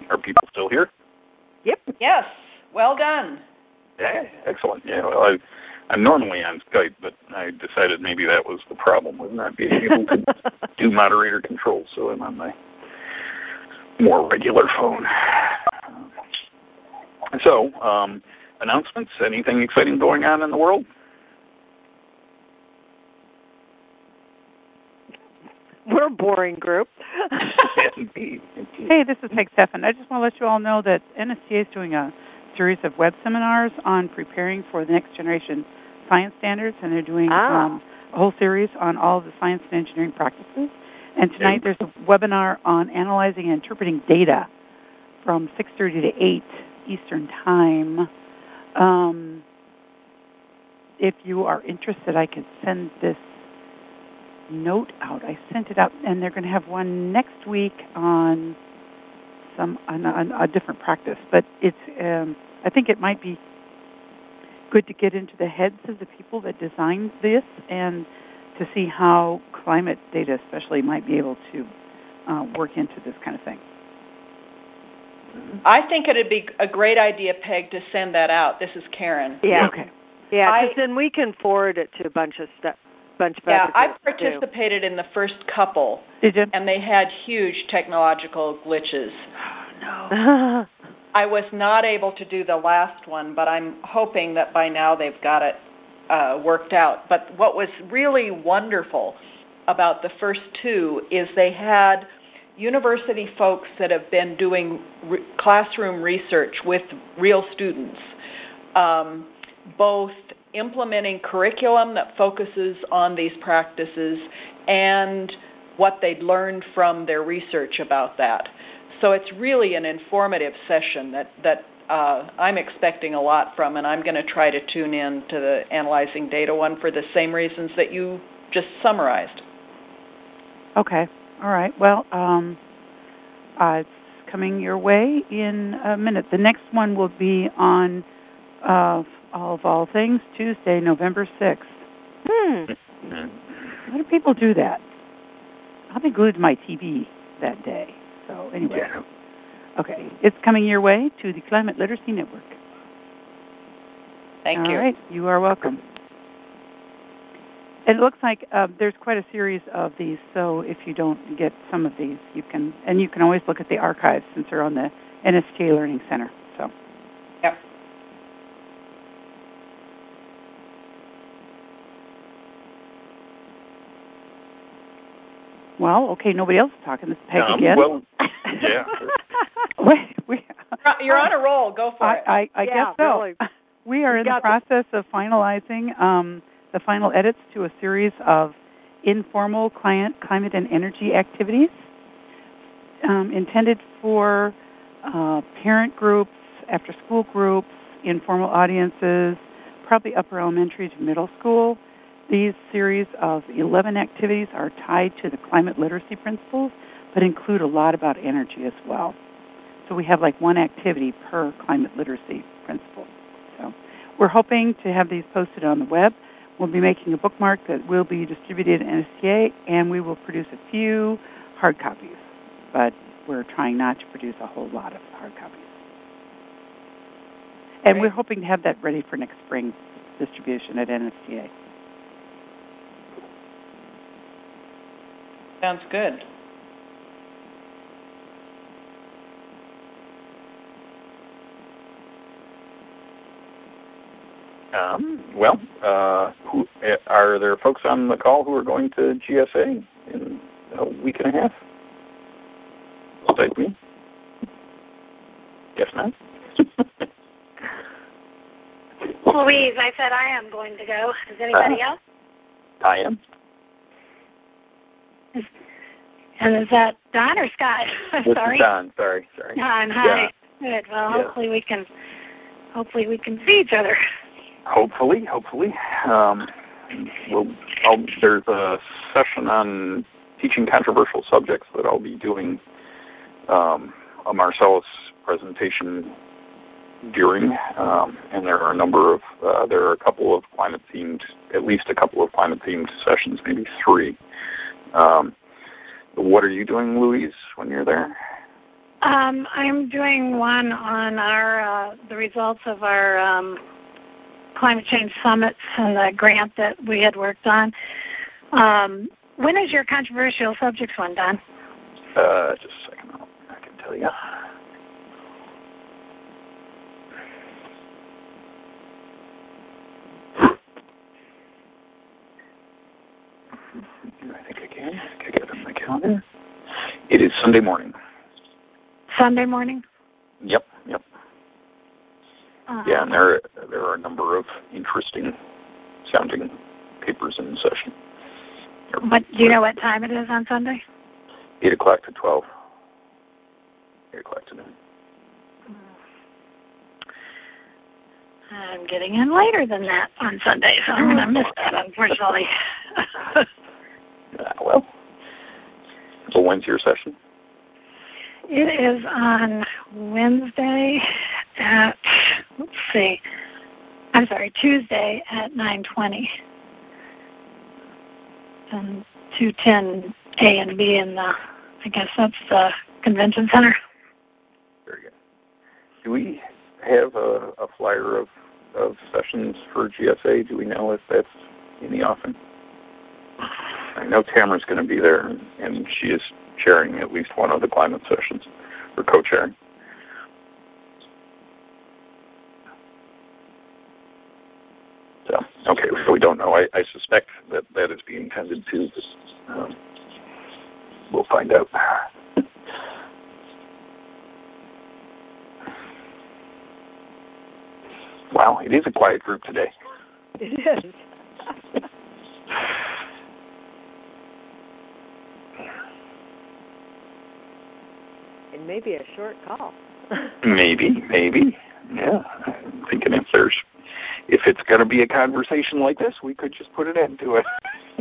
Are people still here? Yep. Yes. Well done. Yeah, excellent. Yeah, well, I'm normally on Skype, but I decided maybe that was the problem with not being able to do moderator controls, so I'm on my more regular phone. So, announcements, anything exciting going on in the world? We're a boring group. Indeed. Hey, this is Peg Stephan. I just want to let you all know that NSTA is doing a series of web seminars on preparing for the next generation science standards, and they're doing a whole series on all of the science and engineering practices. And tonight there's a webinar on analyzing and interpreting data from 6:30 to 8 Eastern Time. If you are interested, I could send this note out. I sent it out, and they're going to have one next week on a different practice. But it's I think it might be good to get into the heads of the people that designed this and to see how climate data especially might be able to work into this kind of thing. I think it would be a great idea, Peg, to send that out. This is Karen. Yeah. Okay. Yeah, because then we can forward it to a bunch of stuff. Yeah, I participated in the first couple. Did you? And they had huge technological glitches. Oh, no. I was not able to do the last one, but I'm hoping that by now they've got it worked out. But what was really wonderful about the first two is they had university folks that have been doing classroom research with real students, both implementing curriculum that focuses on these practices and what they'd learned from their research about that. So it's really an informative session that I'm expecting a lot from, and I'm going to try to tune in to the Analyzing Data one for the same reasons that you just summarized. Okay. All right. Well, it's coming your way in a minute. The next one will be on, of all things, Tuesday, November 6th. How do people do that? I'll be glued to my TV that day. So anyway, okay. It's coming your way to the Climate Literacy Network. Thank you. All right. You are welcome. It looks like there's quite a series of these, so if you don't get some of these, you can always look at the archives since they're on the NSTA Learning Center. So. Yep. Well, okay, nobody else is talking. This is Peg again. Well, yeah. You're on a roll. Go for it. I guess so. Really. We are in the process of finalizing the final edits to a series of informal climate and energy activities intended for parent groups, after-school groups, informal audiences, probably upper elementary to middle school. These series of 11 activities are tied to the climate literacy principles, but include a lot about energy as well. So we have like one activity per climate literacy principle. So we're hoping to have these posted on the web. We'll be making a bookmark that will be distributed at NSTA, and we will produce a few hard copies, but we're trying not to produce a whole lot of hard copies. And we're hoping to have that ready for next spring distribution at NSTA. Sounds good. Who are there folks on the call who are going to GSA in a week and a half? Besides me? Guess not. Louise, I said I am going to go. Is anybody else? I am. And is that Don or Scott? Sorry. Don. Sorry. Don. Hi. Yeah. Good. Well, hopefully we can see each other. Hopefully. There's a session on teaching controversial subjects that I'll be doing a Marcellus presentation during, and there are a couple of at least a couple of climate-themed sessions, maybe 3. What are you doing, Louise, when you're there? I'm doing one on our the results of our climate change summits and the grant that we had worked on. When is your controversial subjects one done? Just a second, I can tell you. I think I can. I get it on my calendar. It is Sunday morning. Sunday morning? Yep. Yeah, and there are a number of interesting sounding papers in session. Do you know what time it is on Sunday? 8 o'clock to 12. 8 o'clock to noon. I'm getting in later than that on Sunday, so I'm going to miss that, unfortunately. Well, so when's your session? It is on Wednesday at, Tuesday at 9:20. And 210 A and B in the, I guess that's the convention center. Very good. Do we have a flyer of sessions for GSA? Do we know if that's in the offing? I know Tamara's going to be there, and she is chairing at least one of the climate sessions, or co-chairing. So, okay, so we don't know. I suspect that is being tended to. We'll find out. Wow, it is a quiet group today. It is. It may be a short call. Maybe. Yeah, I'm thinking if it's going to be a conversation like this, we could just put an end to it.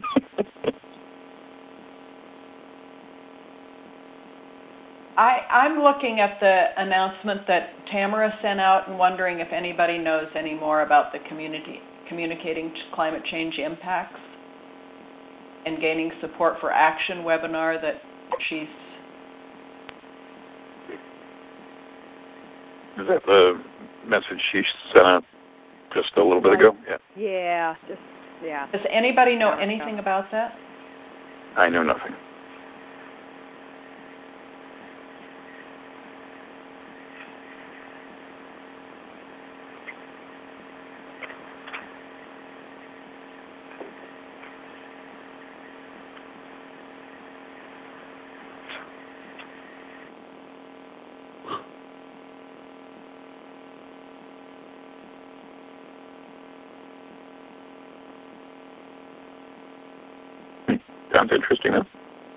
I'm looking at the announcement that Tamara sent out and wondering if anybody knows any more about the Communicating Climate Change Impacts and Gaining Support for Action webinar that she's... Is that the message she sent out just a little bit ago? Yeah. Does anybody know anything about that? I know nothing. Sounds interesting, though.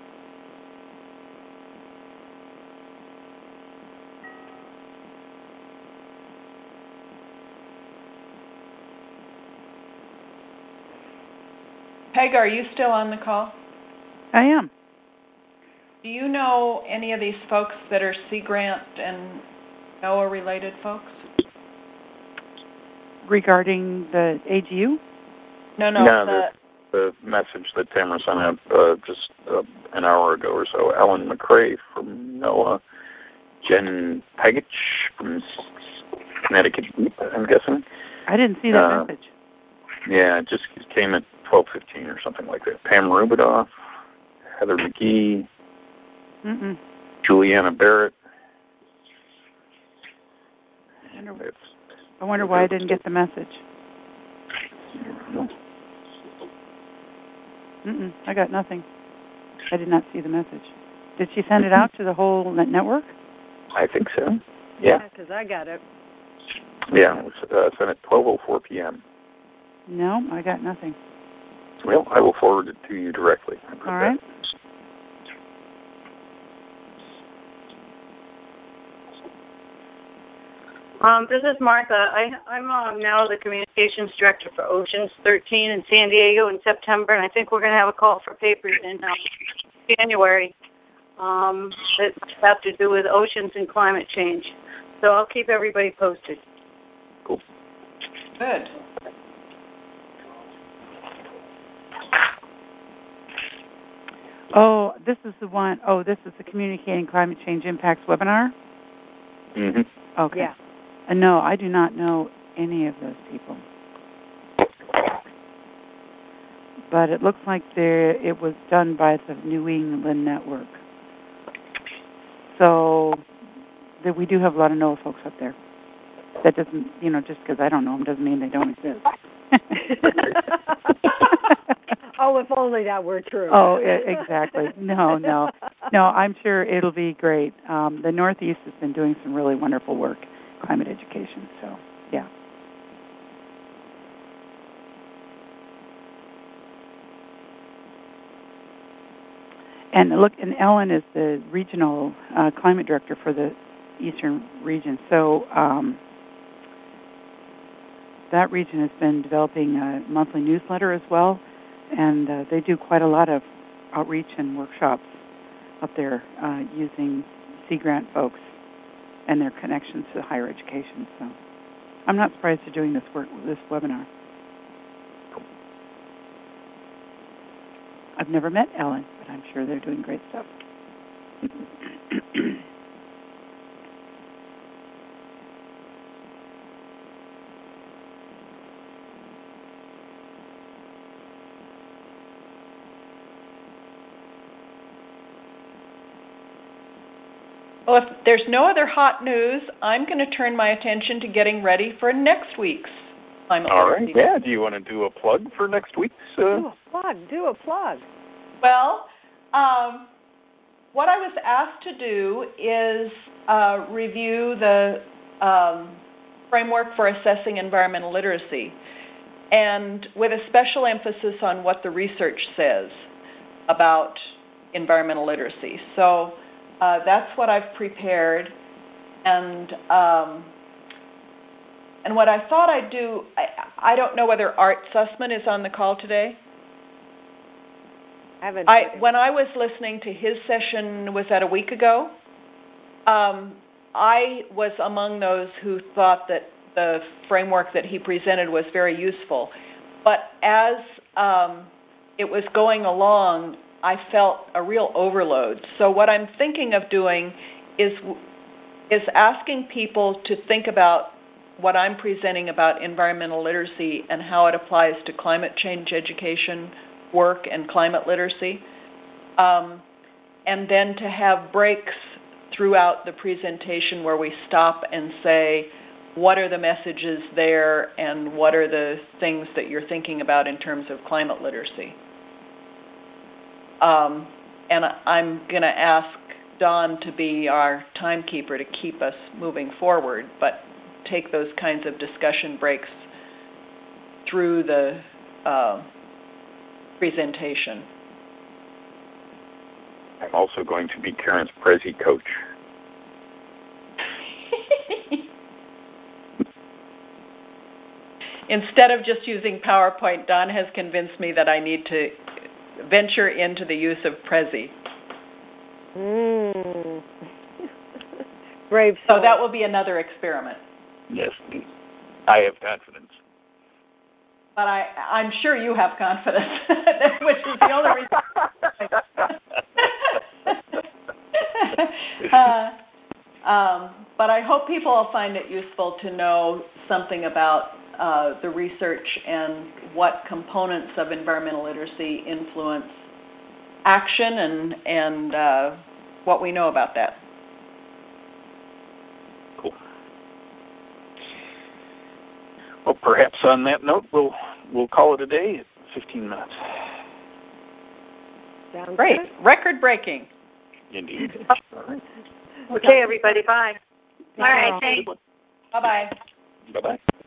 Peg, are you still on the call? I am. Do you know any of these folks that are Sea Grant and NOAA-related folks? Regarding the AGU? No, the message that Tamara sent out just an hour ago or so. Alan McRae from NOAA, Jen Pagich from Connecticut, I'm guessing. I didn't see that message. Yeah, it just came at 12:15 or something like that. Pam Rubidoff, Heather McGee, Juliana Barrett. I wonder why I didn't get the message. I got nothing. I did not see the message. Did she send it out to the whole network? I think so. Yeah, because I got it. Yeah, it was sent at 12:04 p.m. No, I got nothing. Well, I will forward it to you directly. All right. This is Martha. I'm now the communications director for Oceans 13 in San Diego in September, and I think we're going to have a call for papers in January that have to do with oceans and climate change. So I'll keep everybody posted. Cool. Good. Oh, this is the one. Oh, this is the Communicating Climate Change Impacts webinar. Mm-hmm. Okay. Yeah. No, I do not know any of those people. But it looks like it was done by the New England Network. So we do have a lot of NOAA folks up there. That doesn't, just because I don't know them doesn't mean they don't exist. Oh, if only that were true. Oh, exactly. No, I'm sure it'll be great. The Northeast has been doing some really wonderful work, climate education, so, yeah. And look, and Ellen is the regional climate director for the Eastern region. So that region has been developing a monthly newsletter as well, and they do quite a lot of outreach and workshops up there using Sea Grant folks and their connections to higher education. So I'm not surprised they're doing this webinar. I've never met Ellen, but I'm sure they're doing great stuff. Well, if there's no other hot news, I'm going to turn my attention to getting ready for next week's Climate Literacy. All right. Yeah. Do you want to do a plug for next week's? Do a plug. Well, what I was asked to do is review the framework for assessing environmental literacy, and with a special emphasis on what the research says about environmental literacy. So that's what I've prepared, and what I thought I'd do, I don't know whether Art Sussman is on the call today. When I was listening to his session, was that a week ago? I was among those who thought that the framework that he presented was very useful. But as it was going along, I felt a real overload. So what I'm thinking of doing is asking people to think about what I'm presenting about environmental literacy and how it applies to climate change education work and climate literacy, and then to have breaks throughout the presentation where we stop and say, what are the messages there and what are the things that you're thinking about in terms of climate literacy? And I'm going to ask Don to be our timekeeper to keep us moving forward, but take those kinds of discussion breaks through the presentation. I'm also going to be Karen's Prezi coach. Instead of just using PowerPoint, Don has convinced me that I need to venture into the use of Prezi. Brave. So that will be another experiment. Yes, I have confidence. But I'm sure you have confidence, which is the only reason. But I hope people will find it useful to know something about the research and what components of environmental literacy influence action and what we know about that. Cool. Well, perhaps on that note, we'll call it a day at 15 minutes. Sounds great. Good. Record-breaking. Indeed. All right. Okay, everybody. Bye. All right, thanks. Bye-bye. Bye-bye.